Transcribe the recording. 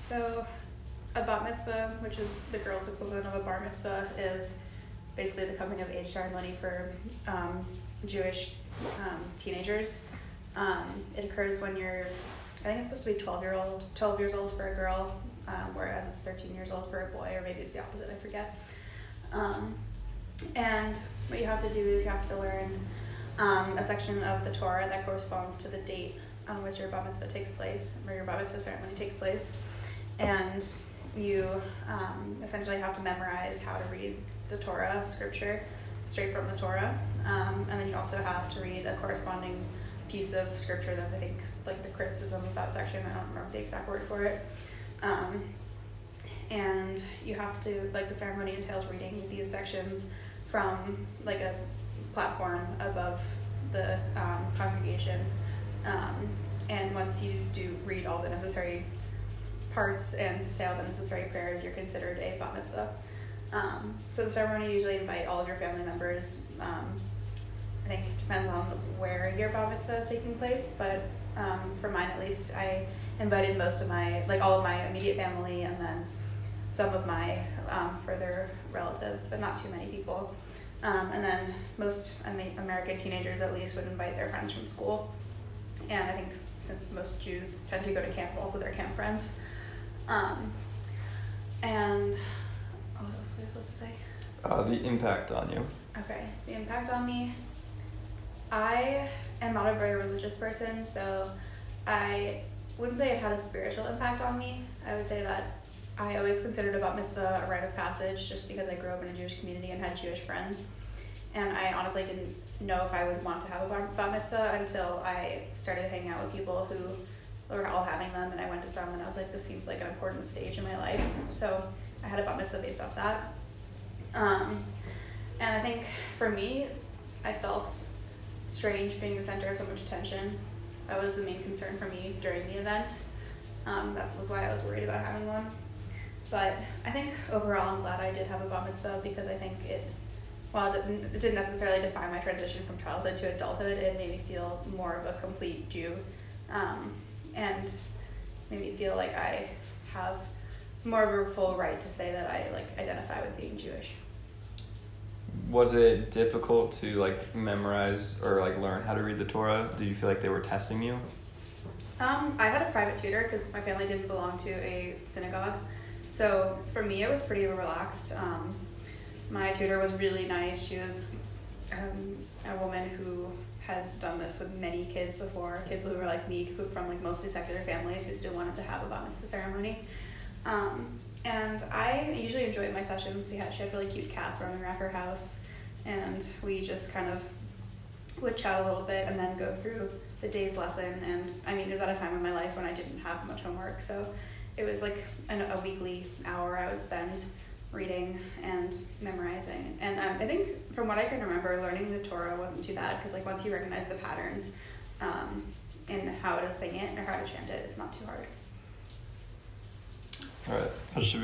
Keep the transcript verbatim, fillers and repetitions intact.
So a bat mitzvah, which is the girl's equivalent of a bar mitzvah, is basically the coming of age ceremony for um, Jewish um, teenagers. Um, it occurs when you're, I think it's supposed to be twelve year old, twelve years old for a girl, um, whereas it's thirteen years old for a boy, or maybe it's the opposite, I forget. Um, and what you have to do is you have to learn um, a section of the Torah that corresponds to the date on which your bat mitzvah takes place, or your bat mitzvah ceremony takes place. And you um, essentially have to memorize how to read the Torah, scripture, straight from the Torah. Um, and then you also have to read a corresponding piece of scripture that's, I think, like the criticism of that section. I don't remember the exact word for it. Um, and you have to, like, the ceremony entails reading these sections from, like, a platform above the um, congregation. Um, and once you do read all the necessary parts and say all the necessary prayers, you're considered a bat mitzvah. Um, so the ceremony, you usually invite all of your family members. Um, I think it depends on where your bat mitzvah is taking place, but um, for mine at least, I invited most of my, like all of my immediate family, and then some of my um, further relatives, but not too many people. Um, and then most American teenagers at least would invite their friends from school. And I think since most Jews tend to go to camp, also their camp friends. Um, and what else was I supposed to say? Uh, the impact on you. Okay, the impact on me. I am not a very religious person, so I wouldn't say it had a spiritual impact on me. I would say that I always considered a bat mitzvah a rite of passage just because I grew up in a Jewish community and had Jewish friends. And I honestly didn't know if I would want to have a bat mitzvah until I started hanging out with people who were all having them, and I went to some and I was like, this seems like an important stage in my life. So I had a bat mitzvah based off that. Um, and I think for me, I felt strange being the center of so much attention. That was the main concern for me during the event. Um, that was why I was worried about having one. But I think overall I'm glad I did have a bat mitzvah, because I think it, while it didn't, it didn't necessarily define my transition from childhood to adulthood, it made me feel more of a complete Jew, um, and made me feel like I have more of a full right to say that I like identify with being Jewish. Was it difficult to like memorize or like learn how to read the Torah? Did you feel like they were testing you? Um, I had a private tutor because my family didn't belong to a synagogue. So for me, it was pretty relaxed. Um, my tutor was really nice. She was um, a woman who had done this with many kids before, kids who were like me, who from like mostly secular families who still wanted to have a bat mitzvah ceremony. Um, and I usually enjoyed my sessions. She had, she had really cute cats roaming around her house, and we just kind of would chat a little bit and then go through the day's lesson. And I mean, it was at a time in my life when I didn't have much homework, so it was like an, a weekly hour I would spend reading and memorizing. And um, I think from what I can remember, learning the Torah wasn't too bad, because like once you recognize the patterns um, in how to sing it or how to chant it, it's not too hard. All right. How should we